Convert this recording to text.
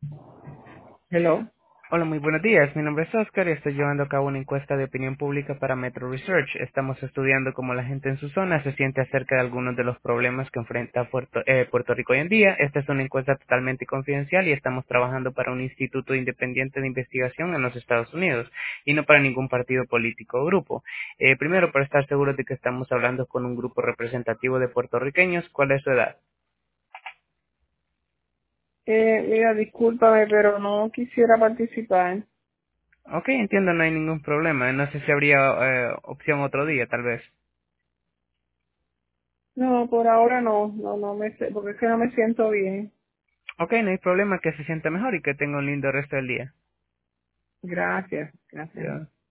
Hello. Hola, muy buenos días. Mi nombre es Oscar y estoy llevando a cabo una encuesta de opinión pública para Metro Research. Estamos estudiando cómo la gente en su zona se siente acerca de algunos de los problemas que enfrenta Puerto Rico hoy en día. Esta es una encuesta totalmente confidencial y estamos trabajando para un instituto independiente de investigación en los Estados Unidos y no para ningún partido político o grupo. Primero, para estar seguros de que estamos hablando con un grupo representativo de puertorriqueños, ¿cuál es su edad? Mira, discúlpame, pero no quisiera participar. Ok, entiendo, no hay ningún problema. No sé si habría opción otro día, tal vez. No, por ahora no, porque es que no me siento bien. Ok, no hay problema, que se sienta mejor y que tenga un lindo resto del día. Gracias, gracias. Ya.